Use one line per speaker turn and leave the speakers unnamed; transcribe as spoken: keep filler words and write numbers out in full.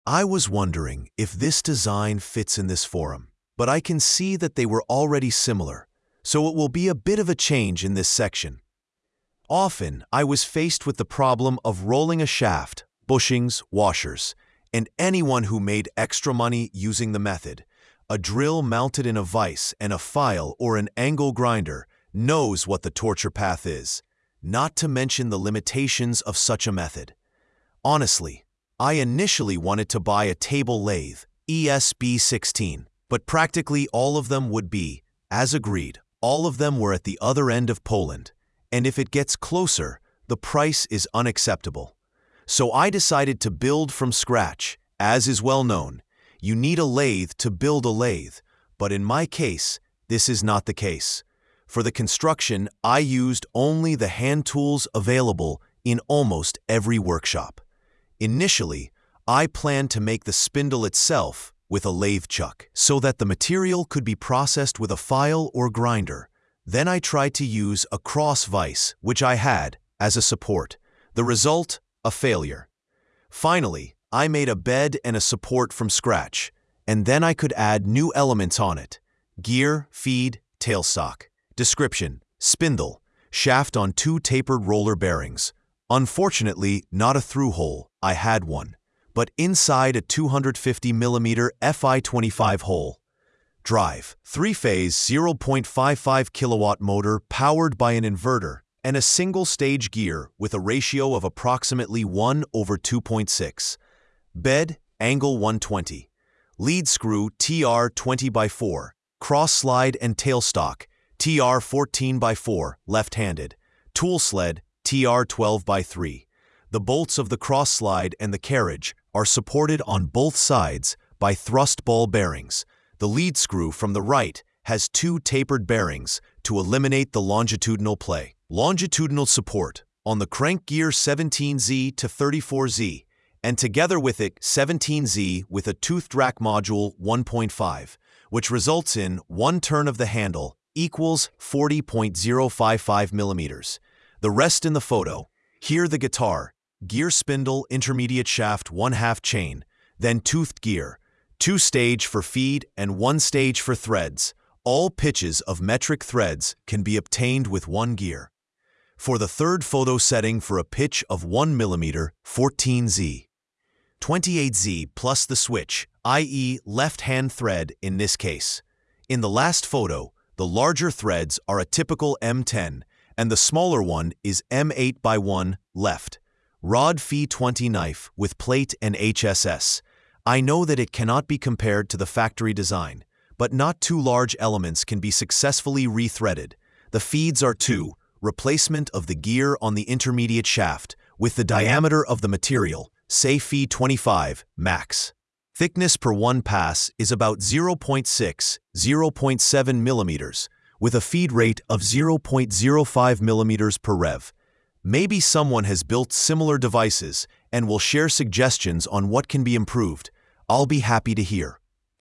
I was wondering if this design fits in this forum, but I can see that they were already similar, so it will be a bit of a change in this section. Often, I was faced with the problem of rolling a shaft, bushings, washers, and anyone who made extra money using the method, a drill mounted in a vise and a file or an angle grinder, knows what the torture path is, not to mention the limitations of such a method. Honestly, I initially wanted to buy a table lathe, E S B sixteen, but practically all of them would be, as agreed, all of them were at the other end of Poland, and if it gets closer, the price is unacceptable. So I decided to build from scratch. As is well known, you need a lathe to build a lathe, but in my case, this is not the case. For the construction, I used only the hand tools available in almost every workshop. Initially, I planned to make the spindle itself with a lathe chuck, so that the material could be processed with a file or grinder. Then I tried to use a cross vise, which I had, as a support. The result? A failure. Finally, I made a bed and a support from scratch, and then I could add new elements on it: gear, feed, tailstock. Description: spindle, shaft on two tapered roller bearings. Unfortunately, not a through hole. I had one, but inside a two hundred fifty millimeter F I twenty-five hole. Drive: three-phase zero point five five kilowatt motor powered by an inverter, and a single-stage gear with a ratio of approximately one over two point six. Bed, angle one twenty. Lead screw T R twenty by four. Cross slide and tailstock T R fourteen by four, left-handed. Tool sled T R twelve by three. The bolts of the cross slide and the carriage are supported on both sides by thrust ball bearings. The lead screw from the right has two tapered bearings to eliminate the longitudinal play. Longitudinal support on the crank gear seventeen Z to thirty-four Z, and together with it seventeen Z with a toothed rack module one point five, which results in one turn of the handle equals forty point zero five five millimeters. The rest in the photo. Here the guitar, gear spindle, intermediate shaft, one half chain, then toothed gear, two stage for feed and one stage for threads. All pitches of metric threads can be obtained with one gear. For the third photo setting for a pitch of one millimeter, fourteen Z. twenty-eight Z plus the switch, that is left-hand thread in this case. In the last photo, the larger threads are a typical M ten, and the smaller one is M eight by one, left. Rod Phi twenty knife with plate and H S S. I know that it cannot be compared to the factory design, but not two large elements can be successfully rethreaded. The feeds are two, replacement of the gear on the intermediate shaft, with the diameter of the material, say Phi twenty-five, max. Thickness per one pass is about zero point six, zero point seven millimeters, with a feed rate of zero point zero five millimeters per rev. Maybe someone has built similar devices and will share suggestions on what can be improved. I'll be happy to hear.